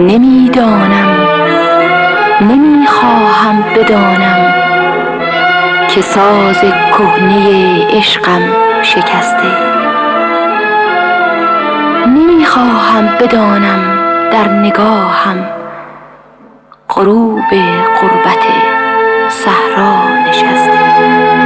نمیدانم، نمیخواهم بدانم که ساز کهنه عشقم شکسته. نمیخواهم بدانم در نگاهم غروب غربت صحرا نشسته.